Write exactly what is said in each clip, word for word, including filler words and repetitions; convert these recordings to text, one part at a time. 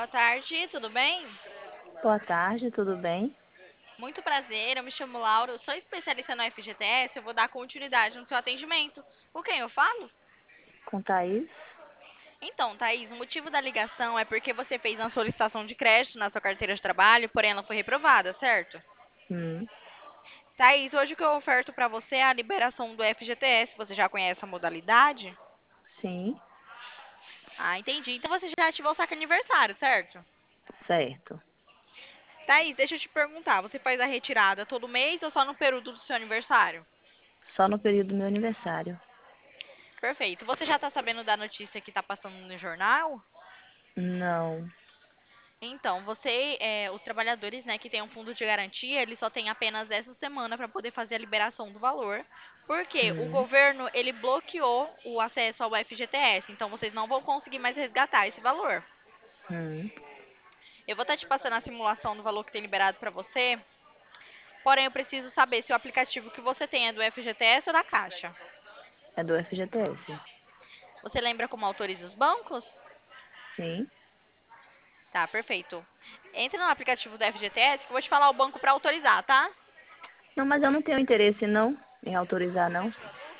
tarde, tudo bem? Boa tarde, tudo bem? Muito prazer, eu me chamo Laura, eu sou especialista no F G T S, eu vou dar continuidade no seu atendimento. Com quem eu falo? Com Thaís? Então, Thaís, o motivo da ligação é porque você fez uma solicitação de crédito na sua carteira de trabalho, porém ela foi reprovada, certo? Hum, Thaís, hoje o que eu oferto para você é a liberação do F G T S, você já conhece a modalidade? sim, Ah, entendi. Então você já ativou o saque aniversário, certo? certo. Thaís, deixa eu te perguntar, você faz a retirada todo mês ou só no período do seu aniversário? Só no período do meu aniversário. Perfeito. Você já está sabendo da notícia que está passando no jornal? Não. Então, você, é, os trabalhadores, né, que têm um fundo de garantia, eles só têm apenas essa semana para poder fazer a liberação do valor, porque o Hum, governo ele bloqueou o acesso ao F G T S, então vocês não vão conseguir mais resgatar esse valor. hum. Eu vou estar te passando a simulação do valor que tem liberado para você, porém eu preciso saber se o aplicativo que você tem é do F G T S ou da Caixa. É do F G T S. Você lembra como autoriza os bancos? Sim. Tá, perfeito. Entra no aplicativo do F G T S que eu vou te falar o banco para autorizar, tá? Não, mas eu não tenho interesse não em autorizar não.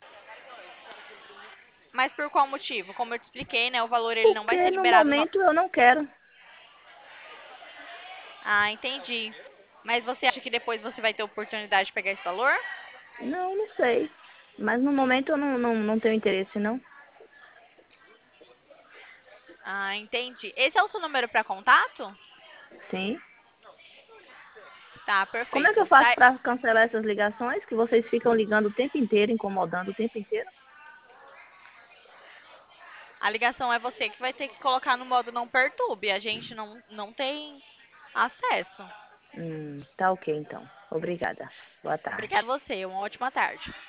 Mas por qual motivo? Como eu te expliquei, né, o valor ele não vai Porque ser no liberado no... momento eu não quero. Ah, entendi. Mas você acha que depois você vai ter oportunidade de pegar esse valor? Não, não sei. Mas no momento eu não, não, não tenho interesse não. Ah, entendi. Esse é o seu número para contato? Sim. Tá, Como é que eu perfeito. faço Tá, para cancelar essas ligações que vocês ficam ligando o tempo inteiro, incomodando o tempo inteiro? a ligação é você que vai ter que colocar no modo não perturbe. A gente não, não tem acesso. Hum, tá ok então. Obrigada. Boa Obrigada tarde. a você. Uma ótima tarde.